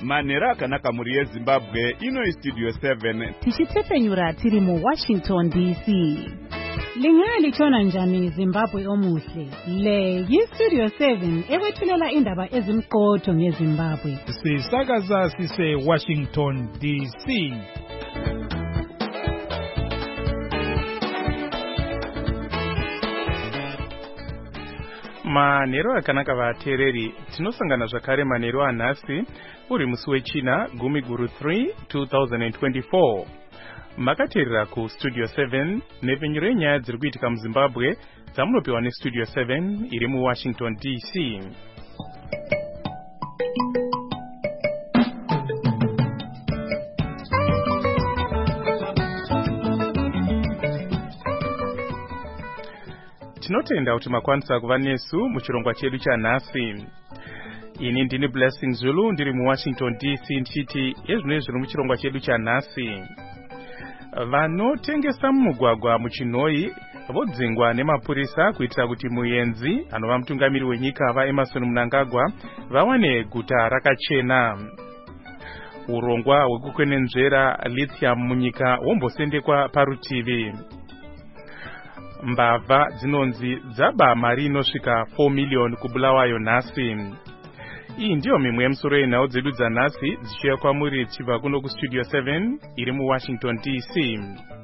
Manhero akanaka muri yeZimbabwe, ino iStudio 7. Tichitepfenyura tiri muWashington DC. Lingalitshona njani Zimbabwe omuhle? Le yiStudio 7 ekwethulela indaba ezimqotho ngeZimbabwe. Sisakaza sise Washington DC. Manhero akanaka vateereri, tinosangana zvakare manhero anhasi uri musi wechina 10/3 2024. Makateerera kuStudio 7 nepfenyuro yenyaya dziri kuitika muZimbabwe dzamunopiwa neStudio 7 iri muWashington DC. Tinotenda kuti makwanisa kuva nesu muchirongwa chedu chanhasi. Ini ndini Blessing Zulu ndiri muWashington DC ndichiti ezvino zviri muchirongwa chedu chanhasi. Vanotengesa mumugwagwa muChinoi vodzingwa nemapurisa kuitira kuti muenzi anova mutungamiri wenyika vaEmmerson Mnangagwa vawane guta rakachena. Urongwa hwekukwenenzvera lithium munyika wombosendekwa parutivi. Mbavha dzinonzi dzaba mari inosvika 4 million kubulawayo nhasi. Iyi ndiyo mimwe yemusoro yenhau dzedu dzanhasi dzichiuya kwamuri dzichibva kuno kuStudio 7 iri muWashington DC.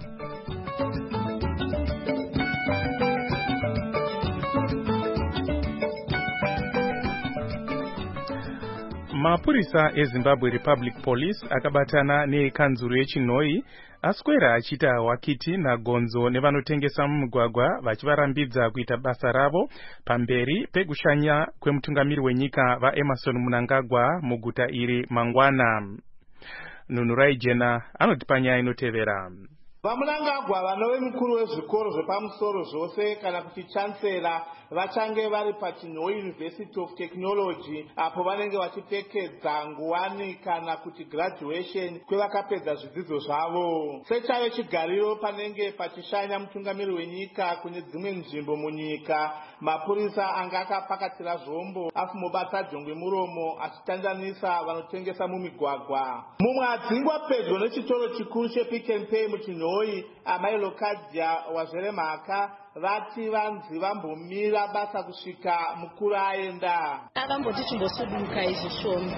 Mapurisa eZimbabwe Republic Police akabatana nekanzuru yeChinoi aswera achiita wakiti nagonzo nevanotengesa mumugwagwa vachivarambidza kuita basa ravo pamberi pekushanya kwemutungamiri wenyika vaEmmerson Mnangagwa muguta iri mangwana. Nunurai Jena anotipa nyaya inotevera. VaMnangagwa vanove mukuru wezvikoro zvepamusoro zvose kana kuti chancellor vachange vari paChinoi University of Technology apo vanenge vachipfekedza nguwani kana kuti graduation kwevakapedza zvidzidzo zvavo. Sechave chigariro panenge pachishanya mutungamiri wenyika kune dzimwe nzvimbo munyika, mapurisa anga akapakatira zvombo afumobata jongwe muromo achitandanisa vanotengesa mumigwagwa. Mumwe adzingwa pedyo nechitoro chikuru chePick n Pay muChinoi, amai Lokadia wazvere mhaka vati vanzi vambomira basa kusvika mukuru aenda. Avamboti chimbosuduka izvishoma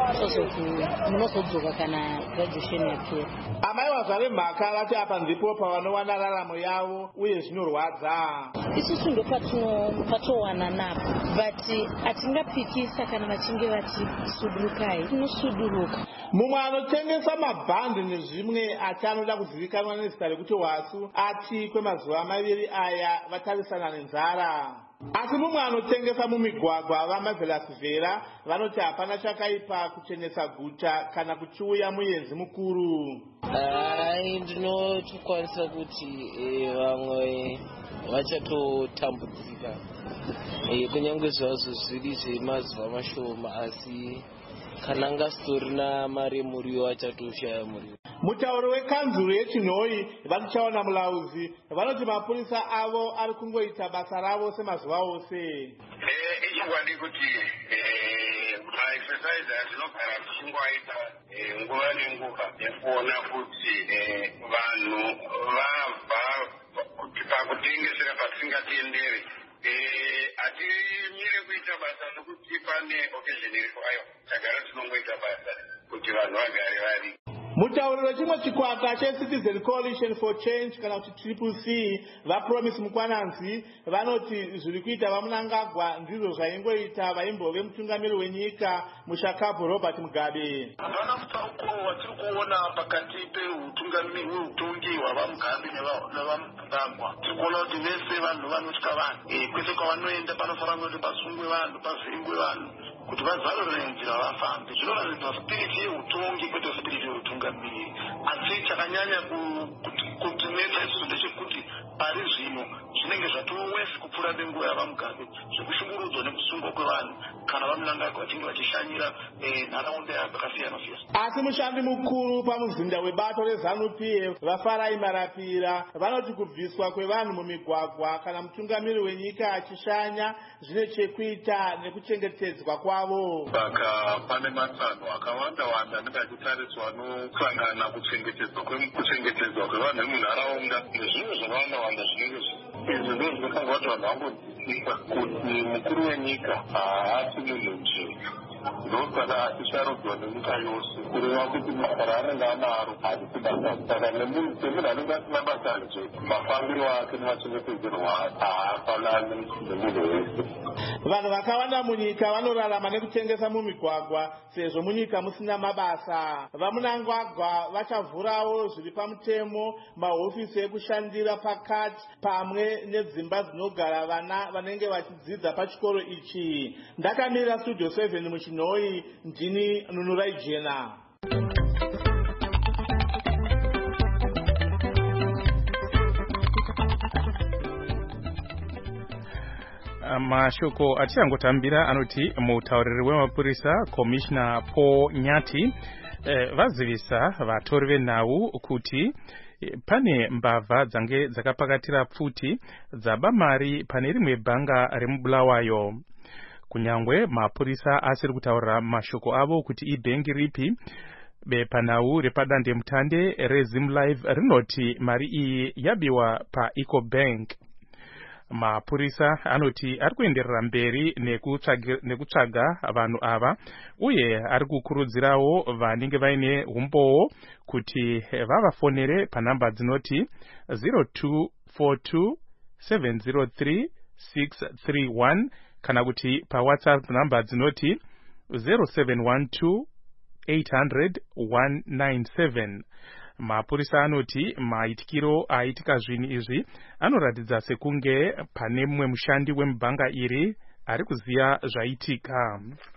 munozodzoka kana graduation yapera. Amai wazvare mhaka vati apa ndipo pavanowana raramo yavo uye zvinorwadza. Isusu ndo patowana napo, but atingapikisa kana vachinge vati sudurukai, tinosuduruka. Mumwe anotengesa mabhandi nezvimwe ati anoda kuzivikanwa nezita rekuti Wasu ati kwemazuva maviri aya vatarisana nenzara. Asi mumwe anotengesa mumigwagwa vaMarvelous Vera vanoti hapana chakaipa kuchenesa guta kana kuchiuya muenzi mukuru. Ndinotokwanisa kuti vamwe vachatotambudzika kunyange zvazvo zviri zvemazuva mashoma, asi kana ngastorina mari muriwo achatoshaya muriwo. Mutauro wekanzuru yeChinoi vatichaona mulauzi vanoti mapurisa avo ari kungoita basa ravo semazuva ose. Ichingwadi kuti maexercise atinogara tichingoaita nguva nenguva nekuona kuti vanhu vabva kuti pakutengesera patisingatiendere hatimire kuita basa nokuti pane occasion iri kwayo tagara tinongoita basa kuti vanhu vagare vari. Mutauriro wechimwe chikwata cheCitizen Coalition for Change kana kuti CCC vaPromise Mukwananzi vanoti zviri kuita vaMnangagwa ndizvo zvaingoita vaimbove mutungamiri wenyika muShakabu Robert Mugabe. Hapana mutsauko watiri kuona pakati peutongi hwavaMugabe nevaMnangagwa. Tiri kuona kuti vese vanhu vanotya vanhu, kwese kwavanoenda panofanira kuti pasungwe vanhu, pavhiringwe vanhu kuti vazarure nzira vafambe. Zvinoratidza spiriti yeutongi kwete spiriti yeutungamiri. Asi chakanyanya kutinetsa isusu ndechekuti pari zvino zvinenge zvatowesi kupfuura nenguva yavaMugabe zvekushungurudzwa nekusungwa kwevanhu kana vamunangagwa vachinge vachishanyira nharaunda yakasiyana siyana. Asi mushandi mukuru pamuzinda webato reZANU-PF vaFarai Marapira vanoti kubviswa kwevanhu mumigwagwa kana mutungamiri wenyika achishanya zvine chekuita nekuchengetedzwa kwavo. Saka pane matsano akawanda anenge achitariswa anosangana kuchengetedzwa kwevanhu vemunharaunda nezvimwe zvakawanda zvinenge izvi ndizvo zvinofanga kuti vanhu vangodzika kuti mukuru wenyika haasi munhu njee. Ndosaka achisharudzwa nenyika yose kureva kuti mabasa anenge anaro hazisi basa. Saka semunhu anenge asina basa nje mafambiro ake nemachengetedzerwo haafanani nemunhu wese. Vanhu vakawanda munyika vanorarama nekutengesa mumigwagwa sezvo munyika musina mabasa. Vamunangagwa vachavhurawo zviri pamutemo mahofisi ekushandira pakati pamwe nedzimba dzinogara vana vanenge vachidzidza pachikoro ichi. Ndakamira Studio 7 muChinoi, ndini Nunurai Jena. Mashoko atichangotamira anoti mutauriri wemapurisa Commissioner Paul Nyati vazivisa vatori venhau kuti pane mbavha dzange dzakapakatira pfuti dzaba mari pane rimwe bhanga remubulawayo. Kunyangwe mapurisa asiri kutaurira mashoko avo kuti ibhengi ripi, bepanhau repadandemutande reZimlive rinoti mari iyi yabiwa paEcobank. Mapurisa anoti ari kuenderera mberi nekutsvaga vanhu ava uye ari kukurudzirawo vanenge vaine umboo kuti vavafonere panhamba dzinoti 0242 703 631 kana kuti paWhatsApp nhamba dzinoti 0712 800 197. Mapurisa anoti maitikiro aitika zvinhu izvi anoratidza sekunge pane mumwe mushandi wemubhanga iri ari kuziya zvaitika.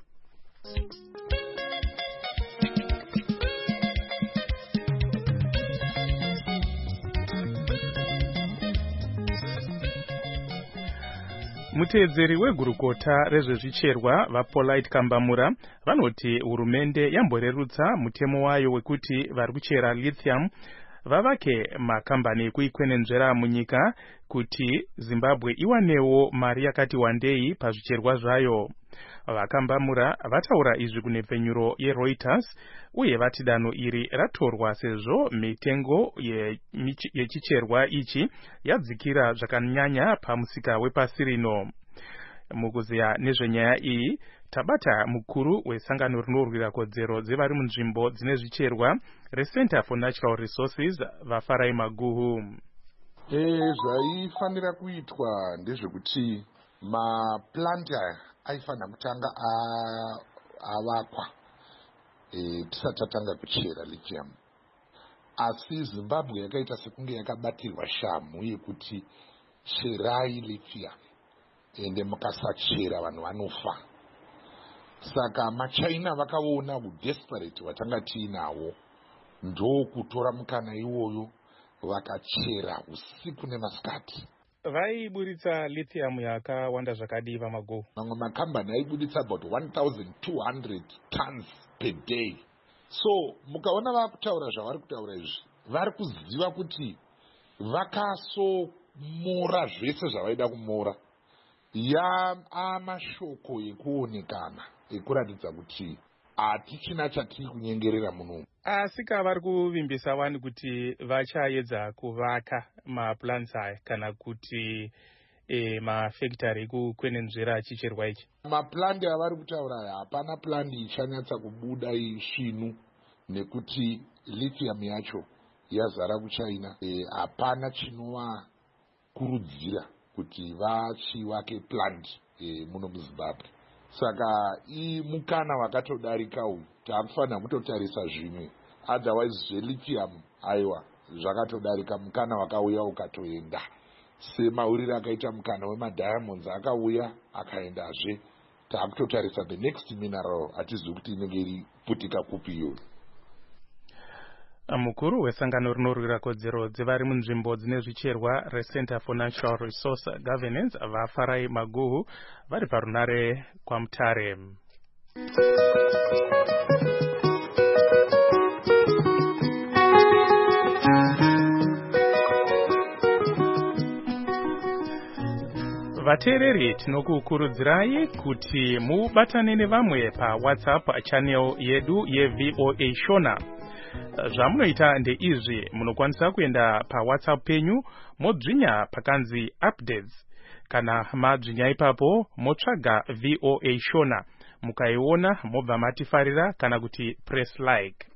Muteedzeri wegurukota rezvezvicherwa vaPolite Kambamura vanoti hurumende yamborerutsa mutemo wayo wekuti vari kuchera lithium vavake makambani ekuikwenenzvera munyika kuti Zimbabwe iwanewo mari yakati wandei pazvicherwa zvayo. Vakambamura vataura izvi kunepfenyuro yeReuters uye vati danho iri ratorwa sezvo mitengo yechicherwa ichi yadzikira zvakanyanya pamusika wepasi rino. Mukuziya nezvenyaya iyi tabata mukuru wesangano rinorwira kodzero dzevari munzvimbo dzine zvicherwa reCenter for Natural Resources vaFarai Maguhu. Zvaifanira kuitwa ndezvekuti maplanti aifanira kutanga avakwa tisati tatanga kuchera lithium. Asi Zimbabwe yakaita sekunge yakabatirwa shamu yekuti cherai lithium ende mukasachera vanhu vanofa. Saka maChina vakaona udesperate watanga tiinawo ndokutora mukana iwoyo vakachera usiku nemasikati. Vaiburitsa lithium yakawanda zvakadii vaMaguhu? Mamwe makambani aibuditsa about 1200 tons per day. So mukaona vakutaura zvavari kutaura izvi vari kuziva kuti vakasomora zvese zvavaida kumora. Amashoko ekuonekana ekuratidza kuti hatichina chatiri kunyengerera muno. Asi vari kuvimbisa vanhu kuti vachaedza kuvaka maplants aya kana kuti mafactory ekukwenenzvera chicherwa ichi. Maplandi avari kutaura aya hapana plandi ichanyatsa kubuda svinu nekuti lithium yacho yazara kuChina. Hapana chinovakurudzira kuti vachivake plant muno muZimbabwe. Saka mukana wakatodarika uyu takufanira kutotarisa zvimwe. Otherwise lithium aiwa zvakatodarika, mukana wakauya ukatoenda. Semauriro akaita mukana wemadiamonds akauya akaendazve. Takutotarisa the next mineral atizivi kuti inenge iri putika kupi iyoyo. Mukuru wesangano rinorwira kodzero dzevari munzvimbo dzine zvicherwa reCenter for Natural Resource Governance vaFarai Maguhu vari parunare kwaMutare. Vateereri tinokukurudzirai kuti mubatane nevamwe paWhatsApp channel yedu yeVOA Shona. Zvamunoita ndeizvi: munokwanisa kuenda paWhatsApp penyu modzvinya pakanzi updates. Kana madzvinya ipapo motsvaga VOA Shona, mukaiona mobva matifarira kana kuti press like.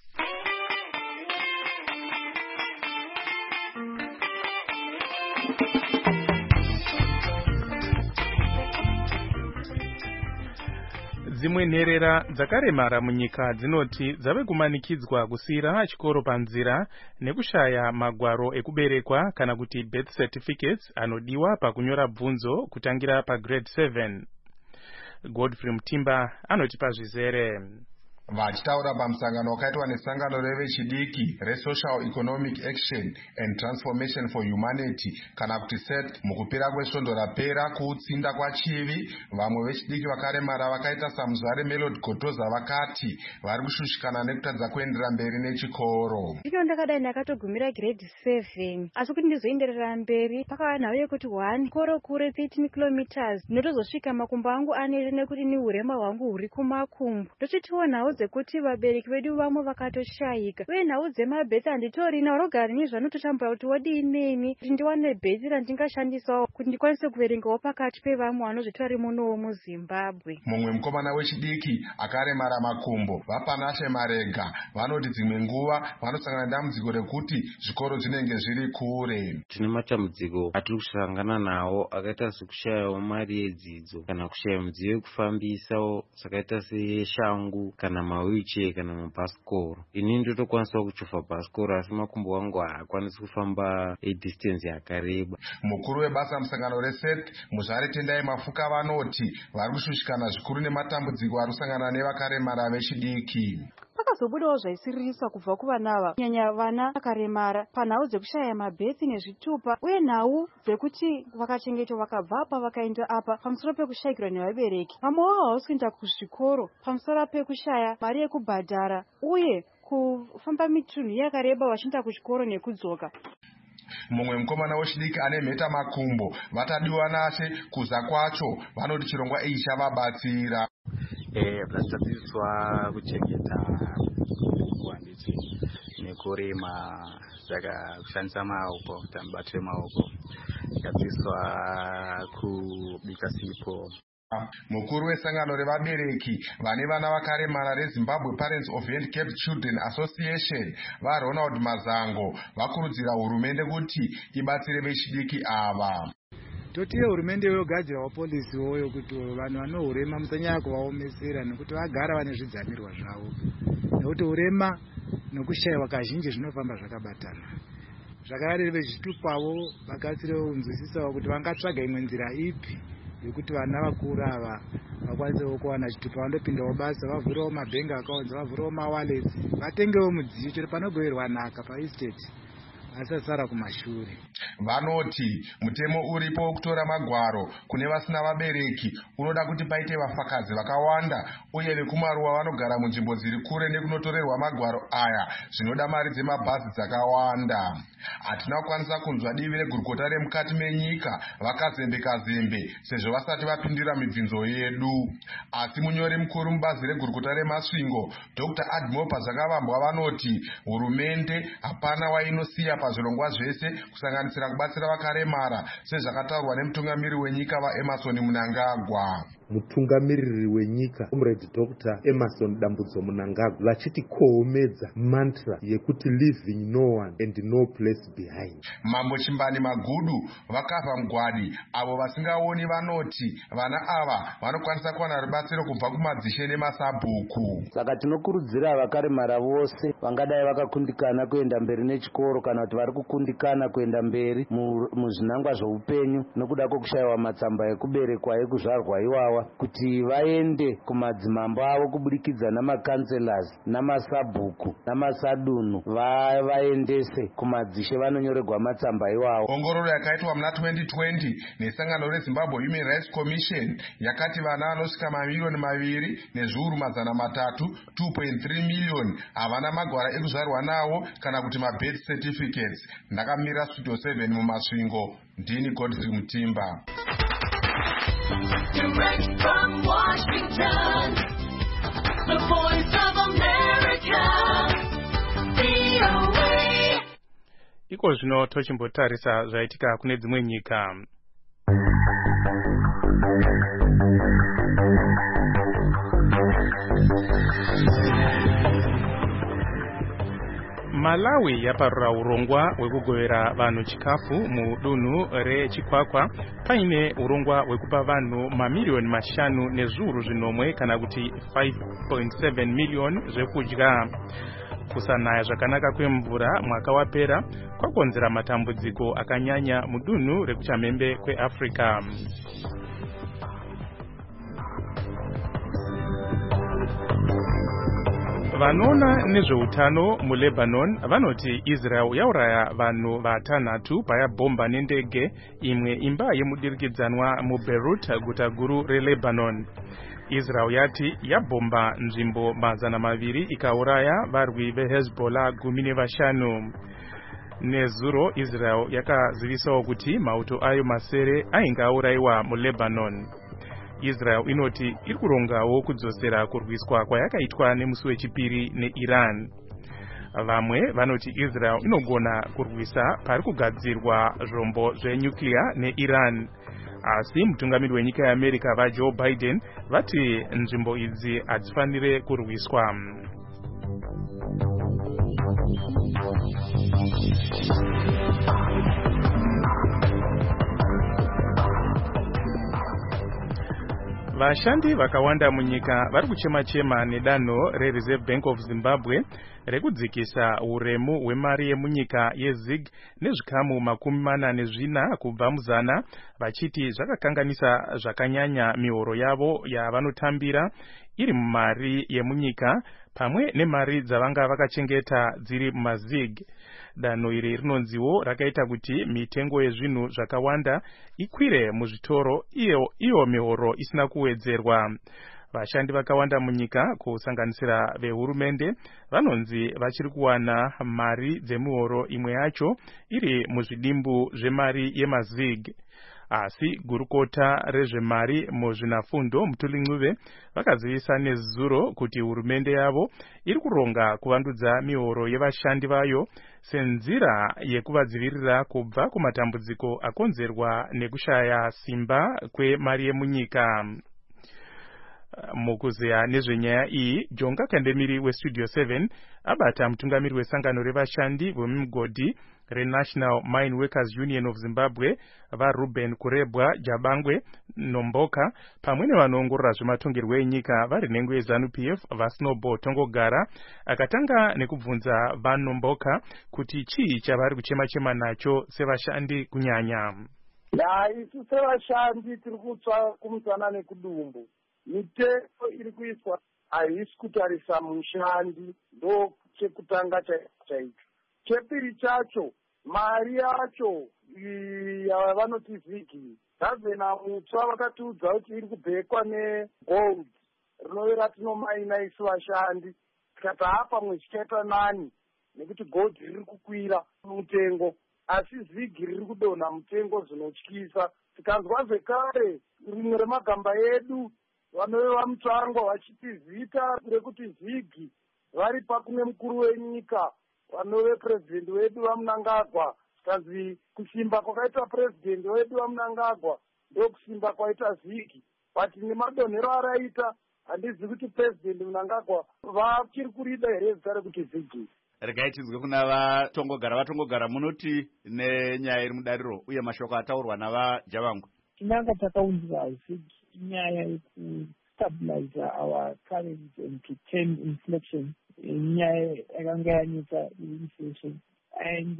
Dzimwe nherera dzakaremara munyika dzinoti dzave kumanikidzwa kusiyira chikoro panzira nekushaya magwaro ekuberekwa kana kuti birth certificates anodiwa pakunyora bvunzo kutangira pagrade 7. Godfrey Mutimba anotipa zvizere. Vachitaura pamusangano wakaitwa nesangano revechidiki reSocial Economic Action and Transformation for Humanity kana kuti SET mukupera kwesvondo rapera kuutsinda kwachivi, vamwe vechidiki vakaremara vakaita saMuzvare Melody Gotoza vakati vari kushushikana nekutadza kuendera mberi nechikoro. Ndiko ndakadai ndakatogumira grade 7 asi kuti ndizoenderera mberi pakava nhau yekuti 1 koro kure 13 kilometers ndinotozosvika makumbo angu anere nekuti ni urema hwangu huri kumakumbo. Ndochitiwo nhau dzekuti vabereki vedu vamwe vakatoshayika uye nhau dzemabhesi handitorina, vanogara nezvanototambura kuti wodinini kuti ndiwane bhesi randingashandisawo kuti ndikwanise kuverengawo pakati pevamwe vanozvitori munowo muZimbabwe. Mumwe mukomana wechidiki akaremara makumbo vaPanashe Marega vanoti dzimwe nguva vanosangana nedambudziko rekuti zvikoro zvinenge zviri kure. Tine matambudziko atiri kusangana nawo akaita sekushayawo mari yedzidzo kana kushaya midziyo yekufambisawo sakaita seshangu kana mawheelchair kana mabhasikoro. Ini ndotokwanisa kuchofa bhasikoro asi makumbo angu haakwanisi kufamba distance yakareba. Mukuru webasa musangano reSET Muzvare Tendai Mafuka vanoti vari kushushikana zvikuru nematambudziko arikusangana nevakaremara vechidiki. Pakazobudawo zvaisiririsa kubva kuvanava kunyanya vana vakaremara panhau dzekushaya mabhesi nezvitupa uye nhau dzekuti vakachengetwa vakabva apa vakaenda apa pamusoro pekushayikirwa nevabereki. Vamwe wavo havasi kuenda kuzvikoro pamusoro pekushaya mari yekubhadhara uye kufamba mitunhu yakareba vachienda kuchikoro nekudzoka. Mumwe mukomana wechidiki ane mheta makumbo vatadiwa nase kuza kwacho vanoti chirongwa ichi chavabatsira. Vachadzidziswa kuchengeta bhuku handiti nekurima saka kushandisa maoko kuti mubatire maoko. Vachadzidziswa kubika sipo. Mukuru wesangano revabereki vane vana vakaremara reZimbabwe Parents of Handicapped Children Association vaRonald Mazango vakurudzira hurumende kuti ibatsire vechidiki ava. Totiye hurumende yogadzirawo polisi woyo kuti vanhu vanohurema musanyanya kuvaomesera nekuti vagara vane zvidzamirwa zvavo, nekuti urema nokushayiwa kazhinji zvinofamba zvakabatana. Zvakare vechitupavo vagadzirewo kunzwisisawo kuti vangatsvaga imwe nzira ipi yekuti vana vakuru ava vakwanisewo kuwana chitupa vandopindawo basa, vavhurewo mabhengi akaunzi, vavhurewo mawalets, vatengewo mudziyo chero panogoverwa nhaka paestate asasara kumashure. Vanoti mutemo uripo wekutora magwaro kune vasina vabereki unoda kuti paite vafakadzi vakawanda uye vekumaruwa vanogara munzvimbo dziri kure nekunotorerwa magwaro aya zvinoda mari dzemabhazi dzakawanda. Hatina kukwanisa kunzwa divi regurukota remukati menyika vakazembe sezvo vasati vapindira mibvunzo yedu. Asi munyori mukuru mubazi regurukota remasvingo Dr. Admopa Zvakavambwa vanoti hurumende hapana wainosiya pazvirongwa zvese kusanganisira kubatsira vakaremara sezvakataurwa nemutungamiri wenyika vaEmerson Mnangagwa. Mutungamiriri wenyika Comrade Dr. Emerson Dambudzo Mnangagwa vachiti koomedza mantra yekuti leaving no one and no place behind. Mambo Chimbani Magudu vakabva mugwadi avo vasingaoni vanoti vana ava vanokwanisa kuwana rubatsiro kubva kumadzishe nemasabhuku. Saka tinokurudzira vakaremara vose vangadai vakakundikana kuenda mberi nechikoro kana kuti vari kukundikana kuenda mberi muzvinangwa zveupenyu nokuda kwekushayiwa matsamba ekuberekwa ekuzvarwa iwawa kukurudzirwa kuti vaende kumadzimambo avo kubudikidza namakanselas namasabhuku namasadunu vaendese kumadzishe vanonyorerwa matsamba iwawo. Ongororo yakaitwa muna 2020 nesangano reZimbabwe Human Rights Commission yakati vana vanosvika mamiliyoni 2 nezviuru 300 2.3 million havana magwara ekuzvarwa nawo kana kuti mabirth certificates. Ndakamira Studio 7 mumasvingo. Ndini Godfrey Mutimba. Direct from Washington, the voice of America, VOA. Iko zvino tochimbotarisa zvaitika kune dzimwe nyika. Malawi yaparura urongwa wekugovera vanhu chikafu mudunhu rechikwakwa paine urongwa wekupa vanhu mamiliyoni 5 nezviuru zvinomwe kana kuti 5.7 million zvekudya. Kusanaya zvakanaka kwemvura mwaka wapera kwakonzera matambudziko akanyanya mudunhu rekuchamhembe kweAfrica. Vanoona nezveutano muLebanon vanoti Israel yauraya vanhu vatanhatu payabhomba nendege imwe imba yemudirikidzanwa muBeirut, guta guru reLebanon. Israel yati yabhomba nzvimbo 200 ikauraya varwi veHezbollah 15. Nezuro Israel yakazivisawo kuti mauto ayo masere ainge aurayiwa muLebanon. Israel inoti iri kurongawo kudzosera kurwiswa kwayakaitwa nemusi wechipiri neIran. Vamwe vanoti Israel inogona kurwisa pari kugadzirwa zvombo zvenyuklia neIran. Asi mutungamiri wenyika yeAmerica vaJoe Biden vati nzvimbo idzi hadzifanire kurwiswa. Vashandi vakawanda munyika vari kuchema-chema nedanho reReserve Bank of Zimbabwe rekudzikisa uremu hwemari yemunyika yeZig nezvikamu 44 kubva muzana, vachiti zvakakanganisa zvakanyanya mihoro yavo yavanotambira iri mumari yemunyika pamwe nemari dzavanga vakachengeta dziri mumaZig. Danho iri rinonziwo rakaita kuti mitengo yezvinhu zvakawanda ikwire muzvitoro, iyo mihoro isina kuwedzerwa. Vashandi vakawanda munyika kusanganisira vehurumende vanonzi vachiri kuwana mari dzemihoro imwe yacho iri muzvidimbu zvemari yemaZig. Asi gurukota rezvemari muzvinafundo Mutuli Ncube vakazivisa nezuro kuti hurumende yavo iri kuronga kuvandudza mihoro yevashandi vayo senzira yekuvadzivirira kubva kumatambudziko akonzerwa nekushaya simba kwemari yemunyika. Mukuzeya nezvenyaya iyi, Jonga Kandemiri weStudio 7 abata mutungamiri wesangano revashandi vemigodhi reNational Mine Workers Union of Zimbabwe vaRuben Kurebwa Jabangwe Nomboka pamwe nevanoongorora zvematongerwo enyika vari nhengo yeZANU-PF vaSnowball Tongogara akatanga nekubvunza vaNomboka kuti chii chavari kuchema-chema nacho sevashandi kunyanya. Isu sevashandi tiri kutsva kumusana nekudumbu. Mitengo iri kuiswa haisi kutarisa mushandi, ndo chekutanga chaicho. Chepiri chacho, mari yacho yavanoti zigi, gavhena mutsva vakatiudza kuti iri kubhekwa negold rinove ratinomaina isu vashandi. Tikati hapa mwechichaita nani nekuti gold riri kukwira mutengo, asi zigi riri kudonha mutengo zvinotyisa. Tikanzwa zvekare rimwe remagamba edu vanove vamutsvangwa vachiti zita rekuti zigi vari pakune mukuru wenyika vanove president wedu vaMnangagwa, tikanzi kusimba kwakaita president wedu vaMnangagwa ndo kusimba kwaita zigi, but nemadonhero araita handizi kuti president Mnangagwa vachiri kurida here zita rekuti zigi. Regai tinzwe kuna vatongogara munoti nenyaya iri mudariro uye mashoko ataurwa navaJabangwe. Tinanga takaunzwa zigi inyaya yekustabilize our currency and to tame inflation, inyaya yakanga yanetsa inflation. and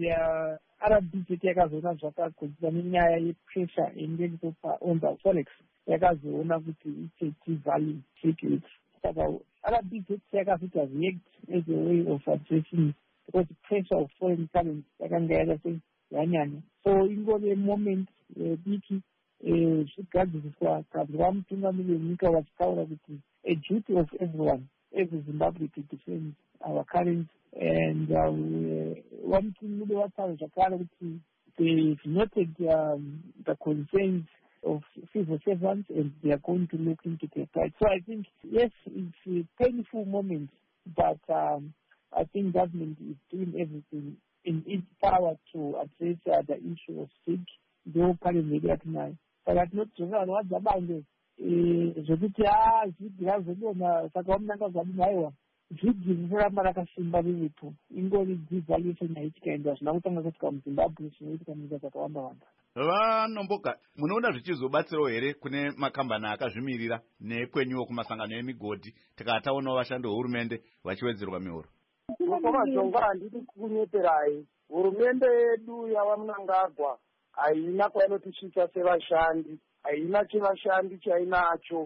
RBZ yakazoona zvakagodzera nenyaya yepressure inenge on the forex yakazoona kuti it's a key value ticket. Saka RBZ yakazoita react as a way of addressing because the pressure of foreign currency yakanga yakase yanyanya. So ingove moment diki zvigadziriswa kabva mutungamiri wenyika vachitaura kuti a duty of everyone every Zimbabwe to defend our currency and one thing mude wataura zvakare kuti they've noted the concerns of civil servants and they are going to look into their plight. So I think yes, it's a painful moment, but I think government is doing everything in its power to address the issue of sick. Though parliament tonight, but at not to know what the band zvokuti zvidira zvodona saka wamunanga zvadinaiwa zvidzivura rakasimba riripo ingori devaluation yaitika hazvina kutanga kuitika muzimbabwe zvinoitika munyika dzakawanda-wanda. Vanomboka munoona zvichizobatsirawo here kune makambani akazvimirira nekwenyuwo kumasangano emigodhi tikataonawo vashandi vehurumende vachiwedzerwa mihoro? Majonga handidi kunyeperai. Hurumende yedu yavamunangagwa haina kwainotisvika sevashandi, haina chevashandi chainacho.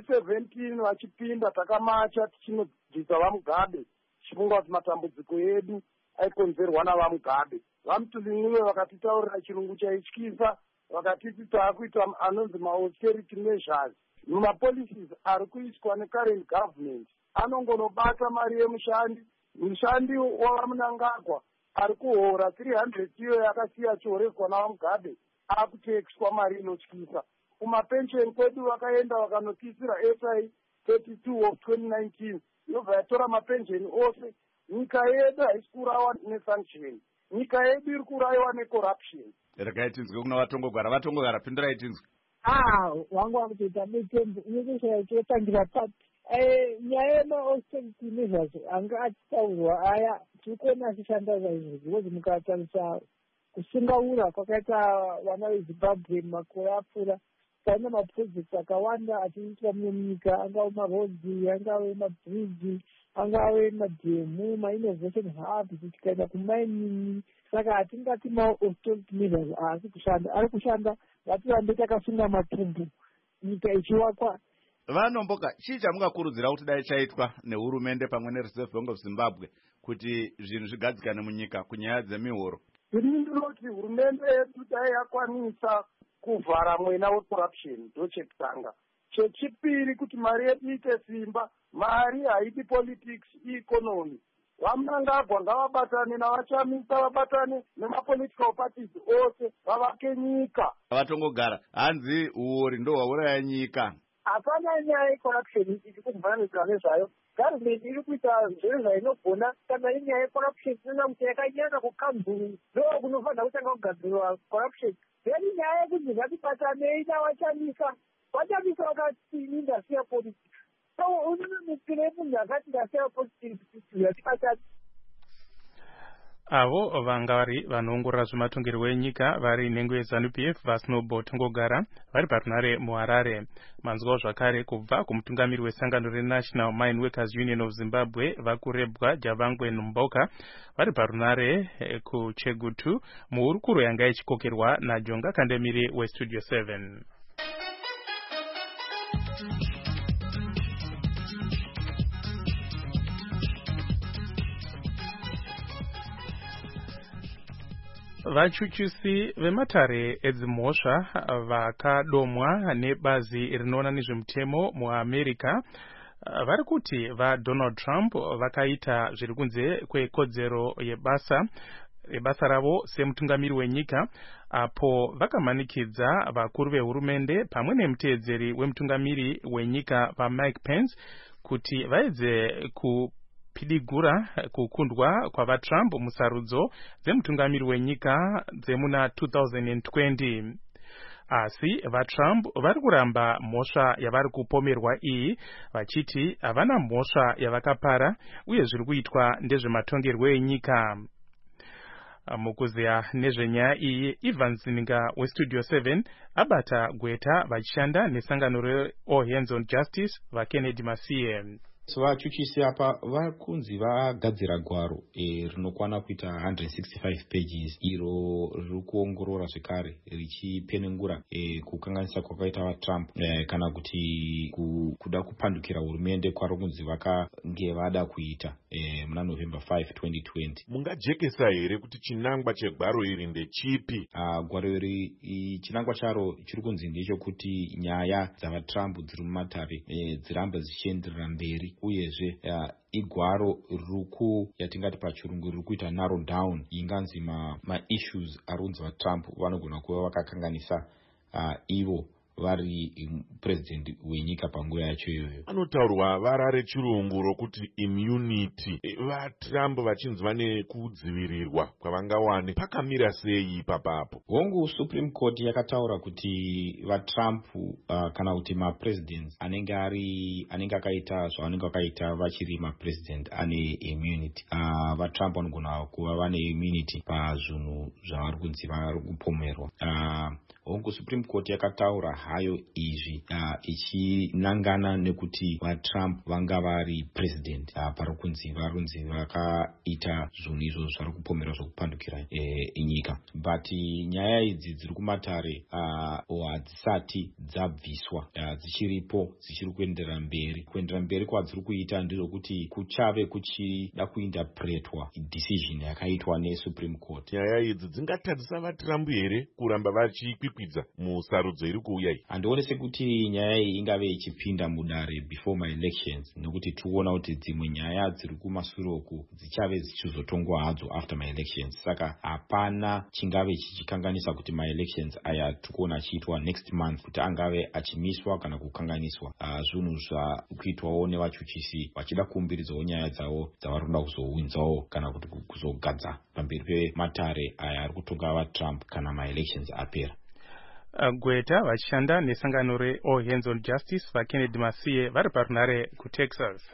2017 vachipinda takamacha tichinobvisa vamugabe chifunga kuti matambudziko edu aikonzerwa navamugabe. Vamutulin'iwe vakatitaurira chirungu chaityisa, vakatiti taakuita anonzi ma-austerity measures. Mapolicies ari kuiswa necurrent government anongonobata mari yemushandi. Mushandi wavamunangagwa ari kuhora 300 iyo yakasiya chihoreswa navamugabe akutekswa mari inotyisa. Kumapensheni kwedu vakaenda vakanotisira SI 32 of 2019 yobva yatora mapensheni ose. Nyika yedu haisi kurayiwa nesanction, nyika yedu iri kurayiwa necorruption. Regai tinzwe kuna vatongogara pindurai tinzwe. Wangu wakutoita mitembo inekushaya chotangira pati nyaya yema-austerity measures anga achitaurwa aya tiri kuona achishanda zaizvo because mukatarisa kusungaura kwakaita vana vezimbabwe makore apfuura paine maprojects akawanda achiitwa mune munyika, angave marodzi, angave mabridzi, angave madhemu, mainnovation hubs, tikaenda kumining. Saka hatingati ma-austerity measures haasi kushanda, ari kushanda. Ngatirambe takasunga matumbu nyika ichiwakwa. Vanomboka chii chamungakurudzira kuti dai chaitwa nehurumende pamwe neReserve Bank of Zimbabwe kuti zvinhu zvigadzikane munyika kunyaya dzemihoro? Ini ndinoti hurumende yedu dai yakwanisa kuvhara mwena wecorruption ndochekutanga. Chechipiri kuti mari yedu iite simba, mari haidi politics ieconomy. Vamunangagwa ngavabatane navachamisa, vabatane nemapolitical parties ose vavake nyika. Vatongogara hanzi uori ndo hwauraya nyika. Hapana nyaya yecorruption iri kumhanidzwa nezvayo. Government iri kuita zviro zvainogona. Kana inyaya yecorruption inoona kuti yakanyanya kukamburu ndo kunofanira kutanga kugadzirwa corruption. Then nyaya yekuti ngatibatanei navachamisa, vachamisa vakati indasiya politics. So unonomukire munhu akati ndasiya politics yatibatana. Avo vanga vari vanoongorora zvematongerwo enyika vari nhengo yeZANU-PF vaSnowball Tongogara vari parunare muHarare. Manzwawo zvakare kubva kumutungamiri wesangano reNational Mine Workers Union of Zimbabwe vakurebwa Javangwe Nomboka vari parunare kuChegutu muhurukuro yanga ichikokerwa naJonga Kandemiri weStudio 7. Vachuchusi vematare edzimhosva vakadomwa nebazi rinoona nezvemutemo muAmerica vari kuti vaDonald Trump vakaita zviri kunze kwekodzero yebasa ravo semutungamiri wenyika, apo vakamanikidza vakuru vehurumende pamwe nemuteedzeri wemutungamiri wenyika vaMike Pence kuti vaedze pidigura kukundwa kwavaTrump musarudzo dzemutungamiri wenyika dzemuna 2020. Asi vaTrump vari kuramba mhosva yavari kupomerwa iyi, vachiti havana mhosva yavakapara uye zviri kuitwa ndezvematongerwo enyika. Mukuziya nezvenyaya iyi, Ivan Zininga weStudio 7 abata gweta vachishanda nesangano reAll Hands on Justice vaKennedy Masiye. So vachuchisi apa vakunzi vagadzira gwaro rinokwana kuita 165 pages iro riri kuongorora zvekare richipenengura kukanganisa kwakaita vaTrump kana kuti kuda kupandukira hurumende kwaro kunzi vakange vada kuita muna November 5, 2020. Mungajekesa here kuti chinangwa chegwaro iri ndechipi? Gwaro iri chinangwa charo chiri kunzi ndechekuti nyaya dzavaTrump dziri mumatare dziramba dzichienderera mberi, uyezve igwaro ruku yatingati pachirungu riri kuita narrow down, inganzi ma-issues arunzi vaTrump vanogona kuva vakakanganisa ivo vari president wenyika panguva yacho iyoyo. Anotaurwa vara rechirungu rokuti immunity. VaTrump vachinzi vane kudzivirirwa kwavangawane. Pakamira sei ipapapo? Hongu Supreme Court yakataura kuti vaTrump kana kuti mapresidents anenge akaita zvavanenge vakaita vachiri mapresident ane immunity. VaTrump vanogona kuva vane immunity pazvinhu zvavari kunzi vari kupomerwa. Hongu Supreme Court yakataura hayo izvi ichinangana nekuti vaTrump vanga vari president pari kunzi varunzi vakaita zvinhu izvo zvari kupomerwa zvokupandukira nyika. But nyaya idzi dziri kumatare hadzisati dzabviswa, dzichiripo dzichiri kuenderera mberi. Kuenderera mberi kwadziri kuita ndezvokuti kuchave kuchida kuinterpretwa decision yakaitwa neSupreme Court. Nyaya idzi dzingatadzisa vaTrump here kuramba vachikwikwidza musarudzo iri kuuya iyi? Handione sekuti nyaya iyi ingave ichipinda mudare before my elections, nokuti tikuona kuti dzimwe nyaya dziri kumashure uku dzichave dzichizotongwa hadzo after my elections. Saka hapana chingave chichikanganisa kuti my elections aya tikuona achiitwa next month kuti angave achimiswa kana kukanganiswa. Zvinhu zvakuitwawo nevachuchisi vachida kuumbiridzawo nyaya dzavo dzavari kuda kuzounzawo kana kuti kuzogadza pamberi pematare aya ari kutonga vaTrump kana my elections apera. Gweta vachishanda nesangano reAll Hands on Justice vaKennedy Masiye vari parunare kuTexas.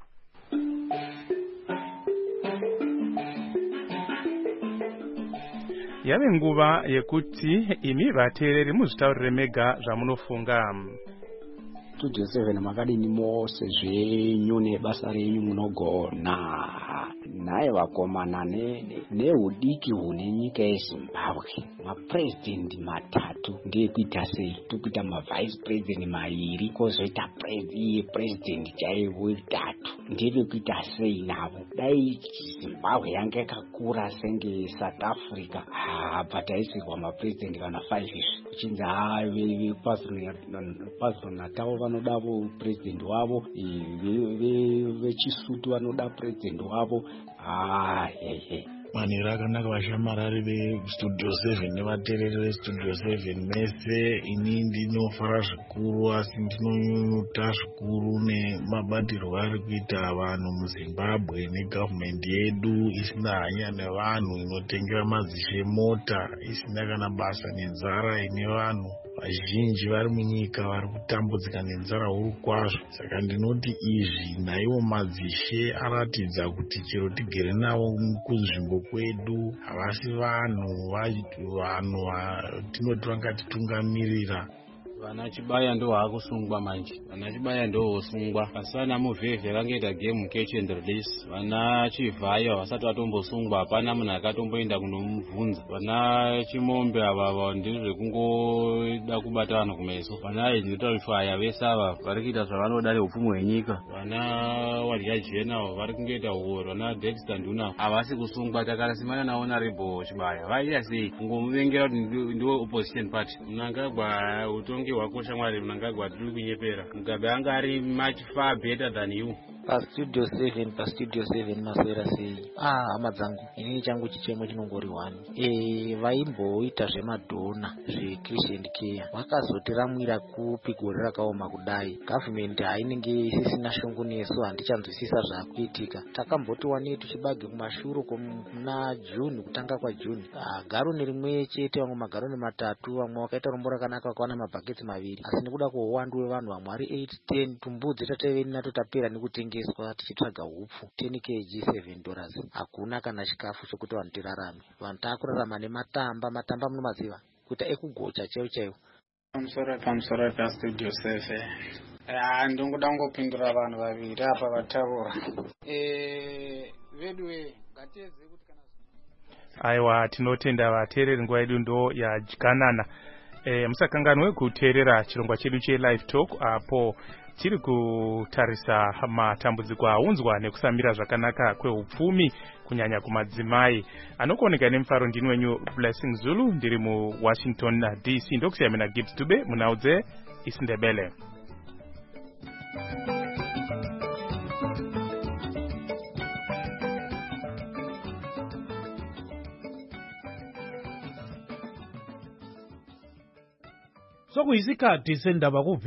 Yave nguva yekuti imi vateereri muzvitaurire mega zvamunofunga. Studio 7 makadini mose zvenyu nebasa renyu munogona. Naye vakomana neudiki hune nyika yeZimbabwe, mapresident matatu ndekuita sei? Tokuita mavice president mairi kozoita president chaivo tatu, ndevekuita sei navo? Dai Zimbabwe yange yakakura senge South Africa, pataisirwa mapresident kana 5 izvi kuchinzi vePaZulu Natal vanodavo president wavo, veChisutu vanoda president wavo. Manhero akanaka vashamarari veStudio 7 nevateereri veStudio 7 mese. Ini ndinofara zvikuru asi ndinonyunyuta zvikuru nemabatirwo ari kuita vanhu muZimbabwe negavhumendi yedu isina hanya nevanhu, inotengera madzishe mota, isina kana basa nenzara ine vanhu vazhinji vari munyika vari kutambudzika nenzara huru kwazvo. Saka ndinoti izvi naivo madzishe aratidza kuti chero tigere navo kunzvimbo kwedu havasi vanhu tinoti vangatitungamirira. Vana Chibaya ndo vakusungwa manje. Vana Chibaya ndo vosungwa. Pasana muvhevhe vangeita game catch and release. Vana Chivhayo vasati vatombosungwa, hapana munhu akatomboenda kunomubvunza. Vana Chimombe ava ndizvo kungoda kubata vanhu kumeso. Vana Inotarifaya vese ava vari kuita zvavanoda neupfumi hwenyika. Vana Wadya Jena vari kungoita uhoro. Vana Dexter Nduna havasi kusungwa. Takarasimana nawo naRebo Chibaya vaita sei? Kungomuvengera kuti ndiwo opposition party. Mnangagwa utongi wakosha Mwari, Mnangagwa tiri kunyepera. Mugabe anga ari much far better than you. Studio 7 maswera sei? Hama dzangu, ini changu chichemo chinongori 1. Vaimboita zvemadhona zveChristian Care vakazotiramwira kupi gore rakaoma kudai. Government hainenge isisina shungu nesu, handichanzwisisa zvakuitika. Takambotiwa netu chibage kumashuro kuna June, kutanga kwa June. Garoni rimwe chete, vamwe magaroni matatu, vamwe wakaita rombo rakanaka vakawana mabhaketi maviri. Asi nekuda kwehuwandu hwevanhu vamwe vari 8-10 tumbudzi tateve nato tapera nekutengeswa tichitsvaga hupfu 10 kg $7. Hakuna kana chikafu chokuti vanhu tirarame. Vanhu taakurarama nematamba munomaziva kuita ekugocha chaivo chaivo. Pamusoro paStudio 7 ndingoda ngopindura vanhu vaviri apa vataura vedwe ngatiedze kuti kana aiwa tinotenda vateereri nguva yedu ndo yadyanana musakanganwe kuteerera chirongwa chedu chelive talk apo tiri kutarisa matambudziko aunzwa nekusamira zvakanaka kweupfumi kunyanya kumadzimai. Anokuoneka nemufaro ndini wenyu Blessing Zulu, ndiri muWashington DC. Ndokusiya mina Gibbs Dube munaudze isiNdebele. Sokuyisikhathi sendaba